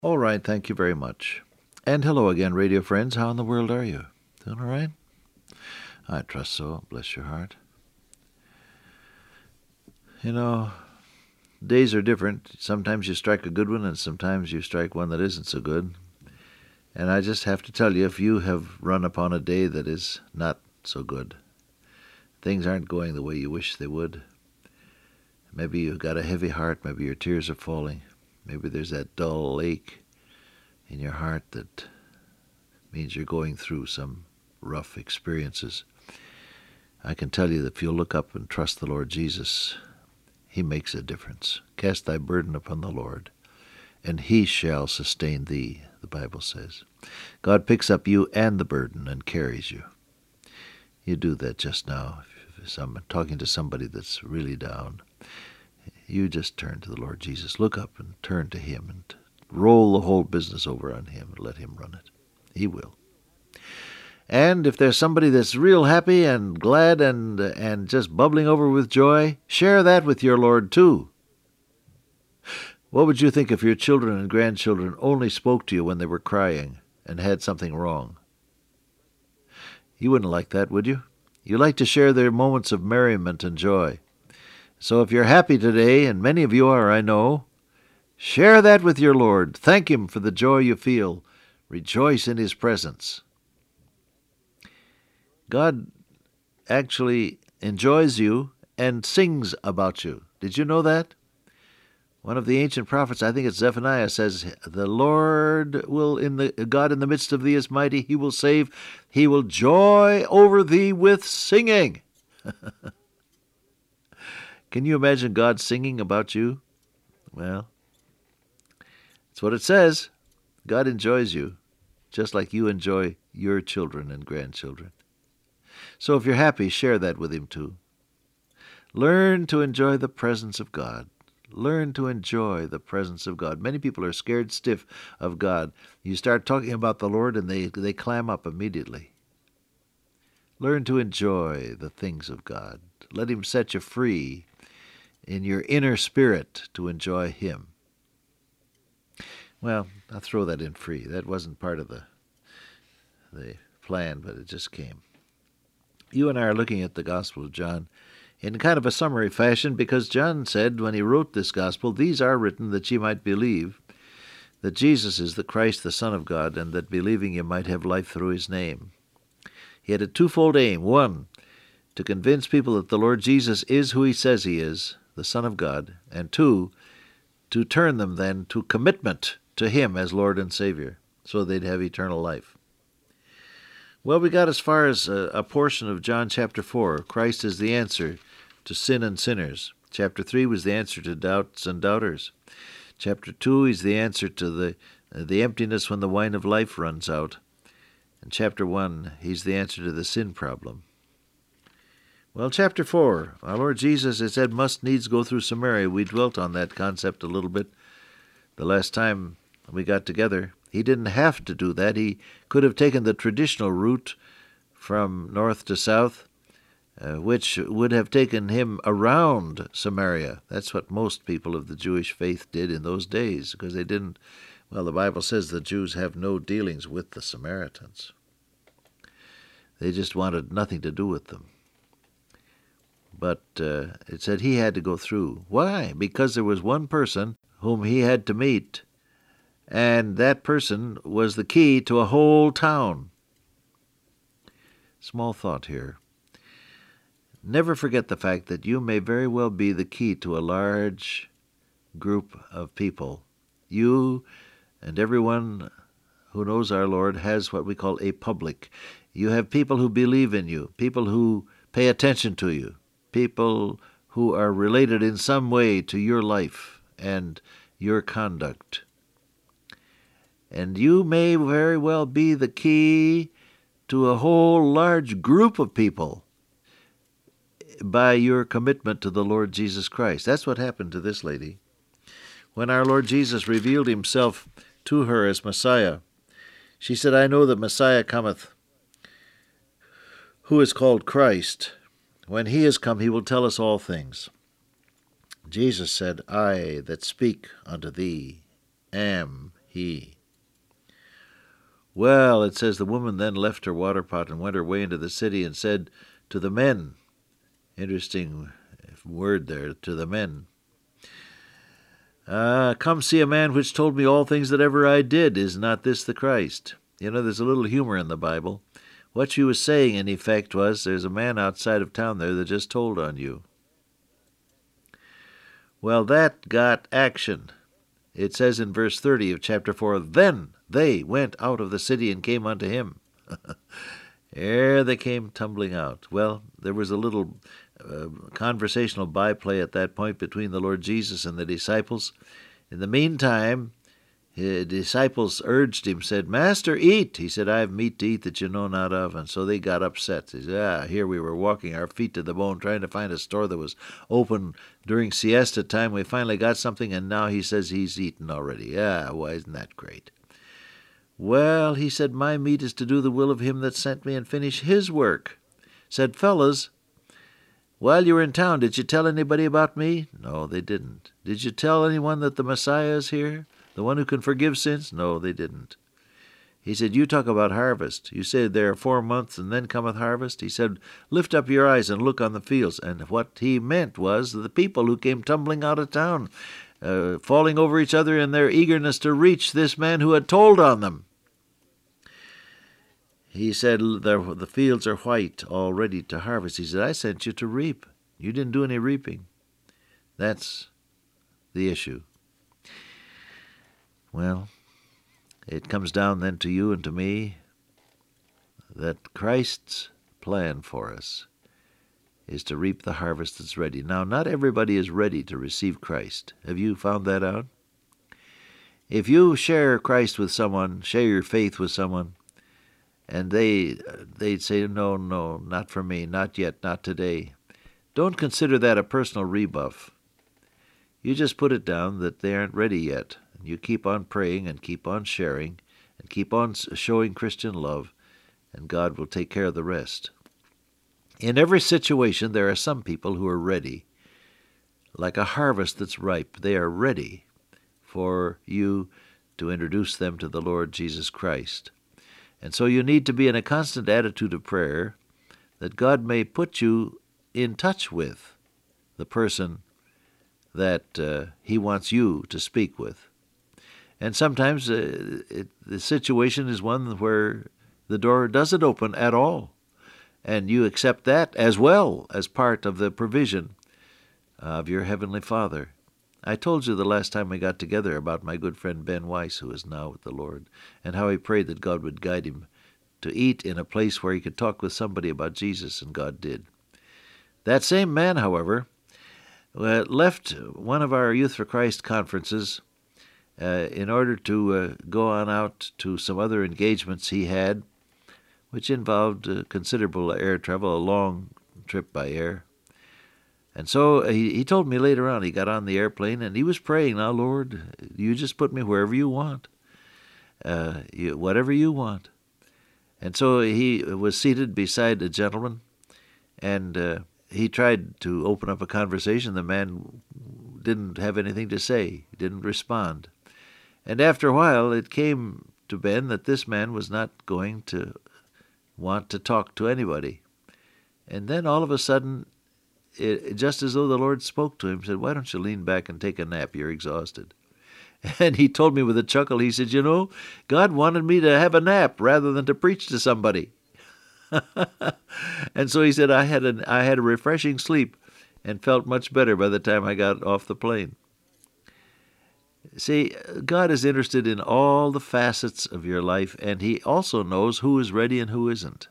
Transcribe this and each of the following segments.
All right, thank you very much. And hello again, radio friends. How in the world are you? Doing all right? I trust so. Bless your heart. You know, days are different. Sometimes you strike a good one, and sometimes you strike one that isn't so good. And I just have to tell you, if you have run upon a day that is not so good, things aren't going the way you wish they would. Maybe you've got a heavy heart. Maybe your tears are falling. Maybe there's that dull ache in your heart that means you're going through some rough experiences. I can tell you that if you'll look up and trust the Lord Jesus, He makes a difference. Cast thy burden upon the Lord, and He shall sustain thee, the Bible says. God picks up you and the burden and carries you. You do that just now. If I'm talking to somebody that's really down, you just turn to the Lord Jesus. Look up and turn to Him and roll the whole business over on Him and let Him run it. He will. And if there's somebody that's real happy and glad and just bubbling over with joy, share that with your Lord too. What would you think if your children and grandchildren only spoke to you when they were crying and had something wrong? You wouldn't like that, would you? You like to share their moments of merriment and joy. So if you're happy today, and many of you are, I know, share that with your Lord. Thank Him for the joy you feel. Rejoice in His presence. God actually enjoys you and sings about you. Did you know that? One of the ancient prophets, I think it's Zephaniah, says, "The Lord God in the midst of thee is mighty. He will save. He will joy over thee with singing." Can you imagine God singing about you? Well, that's what it says. God enjoys you, just like you enjoy your children and grandchildren. So if you're happy, share that with Him too. Learn to enjoy the presence of God. Learn to enjoy the presence of God. Many people are scared stiff of God. You start talking about the Lord and they clam up immediately. Learn to enjoy the things of God. Let Him set you free in your inner spirit to enjoy Him. Well, I'll throw that in free. That wasn't part of the plan, but it just came. You and I are looking at the Gospel of John in kind of a summary fashion because John said when he wrote this Gospel, "These are written that ye might believe that Jesus is the Christ, the Son of God, and that believing ye might have life through His name." He had a twofold aim. One, to convince people that the Lord Jesus is who He says He is, the Son of God, and two, to turn them then to commitment to Him as Lord and Savior so they'd have eternal life. Well, we got as far as a portion of John chapter 4. Christ is the answer to sin and sinners. Chapter 3 was the answer to doubts and doubters. Chapter 2 is the answer to the emptiness when the wine of life runs out. And chapter 1, He's the answer to the sin problem. Well, chapter 4, our Lord Jesus, it said, must needs go through Samaria. We dwelt on that concept a little bit the last time we got together. He didn't have to do that. He could have taken the traditional route from north to south, which would have taken Him around Samaria. That's what most people of the Jewish faith did in those days, because they didn't, well, the Bible says the Jews have no dealings with the Samaritans. They just wanted nothing to do with them. But it said He had to go through. Why? Because there was one person whom He had to meet, and that person was the key to a whole town. Small thought here. Never forget the fact that you may very well be the key to a large group of people. You and everyone who knows our Lord has what we call a public. You have people who believe in you, people who pay attention to you, people who are related in some way to your life and your conduct. And you may very well be the key to a whole large group of people by your commitment to the Lord Jesus Christ. That's what happened to this lady. When our Lord Jesus revealed Himself to her as Messiah, she said, "I know that Messiah cometh, who is called Christ. When He is come, He will tell us all things." Jesus said, "I that speak unto thee am he. Well, it says, the woman then left her water pot and went her way into the city and said to the men, interesting word there, to the men, come see a man which told me all things that ever I did. Is not this the Christ? You know, there's a little humor in the Bible. What she was saying, in effect, was, there's a man outside of town there that just told on you. Well, that got action. It says in verse 30 of chapter 4, then they went out of the city and came unto him. Ere they came tumbling out. Well, there was a little conversational byplay at that point between the Lord Jesus and the disciples. In the meantime, his disciples urged him, said, Master, eat. He said, I have meat to eat that you know not of. And so they got upset. They said, here we were walking our feet to the bone, trying to find a store that was open during siesta time. We finally got something, and now he says he's eaten already. Why, isn't that great? Well, he said, my meat is to do the will of him that sent me and finish his work. Said, fellas, while you were in town, did you tell anybody about me? No, they didn't. Did you tell anyone that the Messiah is here? The one who can forgive sins? No, they didn't. He said, you talk about harvest. You said there are 4 months and then cometh harvest. He said, lift up your eyes and look on the fields. And what he meant was the people who came tumbling out of town, falling over each other in their eagerness to reach this man who had told on them. He said, the fields are white, all ready to harvest. He said, I sent you to reap. You didn't do any reaping. That's the issue. Well, it comes down then to you and to me that Christ's plan for us is to reap the harvest that's ready. Now, not everybody is ready to receive Christ. Have you found that out? If you share Christ with someone, share your faith with someone, and they'd say, no, not for me, not yet, not today, don't consider that a personal rebuff. You just put it down that they aren't ready yet. You keep on praying and keep on sharing and keep on showing Christian love, and God will take care of the rest. In every situation, there are some people who are ready, like a harvest that's ripe. They are ready for you to introduce them to the Lord Jesus Christ. And so you need to be in a constant attitude of prayer that God may put you in touch with the person that he wants you to speak with. And sometimes the situation is one where the door doesn't open at all, and you accept that as well as part of the provision of your Heavenly Father. I told you the last time we got together about my good friend Ben Weiss, who is now with the Lord, and how he prayed that God would guide him to eat in a place where he could talk with somebody about Jesus, and God did. That same man, however, left one of our Youth for Christ conferences in order to go on out to some other engagements he had, which involved considerable air travel, a long trip by air. And so he told me later on, he got on the airplane and he was praying, now, Lord, you just put me wherever you want, whatever you want. And so he was seated beside a gentleman, and he tried to open up a conversation. The man didn't have anything to say, he didn't respond. And after a while, it came to Ben that this man was not going to want to talk to anybody. And then all of a sudden, just as though the Lord spoke to him, said, why don't you lean back and take a nap? You're exhausted. And he told me with a chuckle, he said, God wanted me to have a nap rather than to preach to somebody. And so he said, I had a refreshing sleep and felt much better by the time I got off the plane. See, God is interested in all the facets of your life, and he also knows who is ready and who isn't.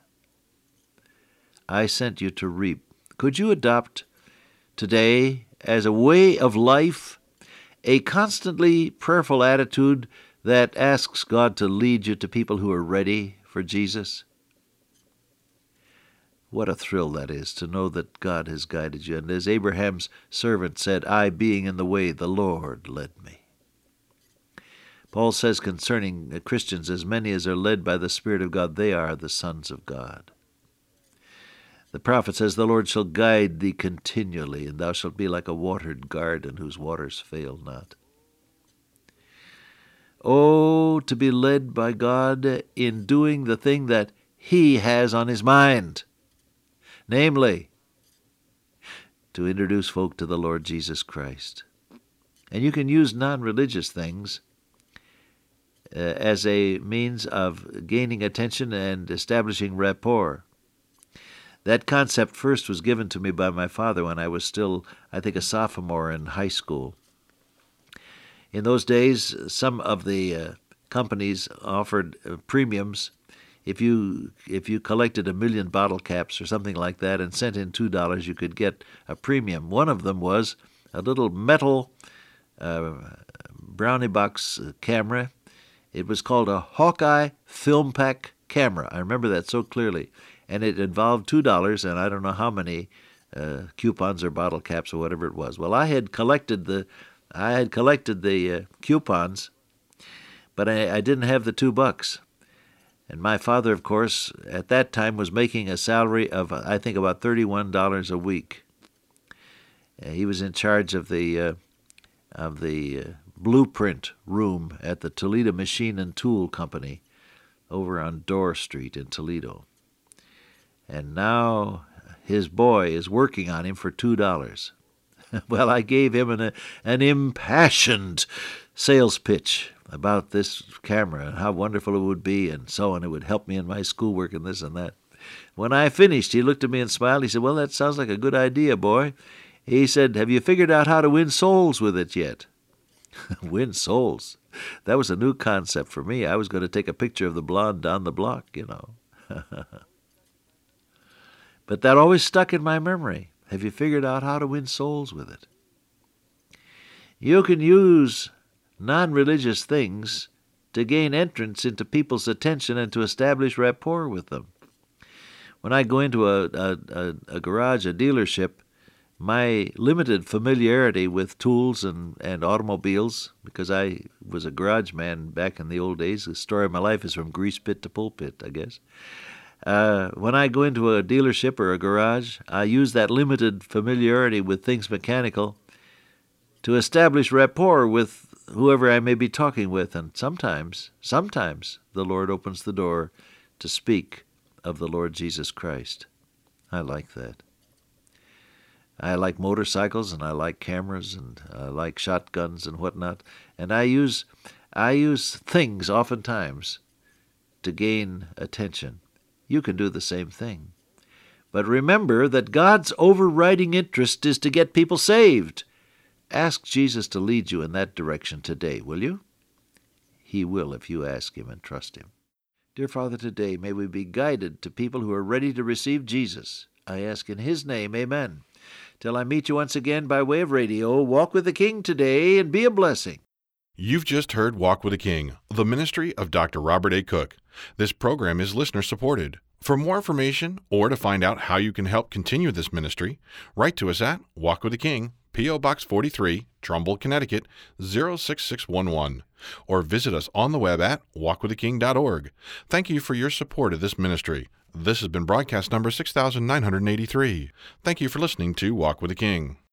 I sent you to reap. Could you adopt today, as a way of life, a constantly prayerful attitude that asks God to lead you to people who are ready for Jesus? What a thrill that is, to know that God has guided you. And as Abraham's servant said, I being in the way, the Lord led me. Paul says concerning Christians, as many as are led by the Spirit of God, they are the sons of God. The prophet says, the Lord shall guide thee continually, and thou shalt be like a watered garden whose waters fail not. Oh, to be led by God in doing the thing that He has on His mind, namely, to introduce folk to the Lord Jesus Christ. And you can use non-religious things as a means of gaining attention and establishing rapport. That concept first was given to me by my father when I was still, I think, a sophomore in high school. In those days, some of the companies offered premiums. If you collected 1 million bottle caps or something like that and sent in $2, you could get a premium. One of them was a little metal brownie box camera. It was called a Hawkeye Film Pack camera. I remember that so clearly. And it involved $2 and I don't know how many coupons or bottle caps or whatever it was. Well, I had collected the coupons, but I didn't have the $2. And my father, of course, at that time was making a salary of, I think, about $31 a week. He was in charge of the blueprint room at the Toledo Machine and Tool Company over on Dorr Street in Toledo. And now his boy is working on him for $2. Well, I gave him an impassioned sales pitch about this camera and how wonderful it would be and so on. It would help me in my schoolwork and this and that. When I finished, he looked at me and smiled. He said, "Well, that sounds like a good idea, boy." He said, "Have you figured out how to win souls with it yet?" Win souls. That was a new concept for me. I was going to take a picture of the blonde down the block, you know. But that always stuck in my memory. Have you figured out how to win souls with it? You can use non-religious things to gain entrance into people's attention and to establish rapport with them. When I go into a garage, a dealership, my limited familiarity with tools and automobiles, because I was a garage man back in the old days, the story of my life is from grease pit to pulpit, I guess. When I go into a dealership or a garage, I use that limited familiarity with things mechanical to establish rapport with whoever I may be talking with, and sometimes the Lord opens the door to speak of the Lord Jesus Christ. I like that. I like motorcycles, and I like cameras, and I like shotguns and whatnot, and I use things oftentimes to gain attention. You can do the same thing. But remember that God's overriding interest is to get people saved. Ask Jesus to lead you in that direction today, will you? He will if you ask Him and trust Him. Dear Father, today may we be guided to people who are ready to receive Jesus. I ask in His name, amen. Till I meet you once again by way of radio, walk with the King today and be a blessing. You've just heard Walk with the King, the ministry of Dr. Robert A. Cook. This program is listener-supported. For more information or to find out how you can help continue this ministry, write to us at Walk with the King, P.O. Box 43, Trumbull, Connecticut, 06611, or visit us on the web at walkwiththeking.org. Thank you for your support of this ministry. This has been broadcast number 6983. Thank you for listening to Walk with the King.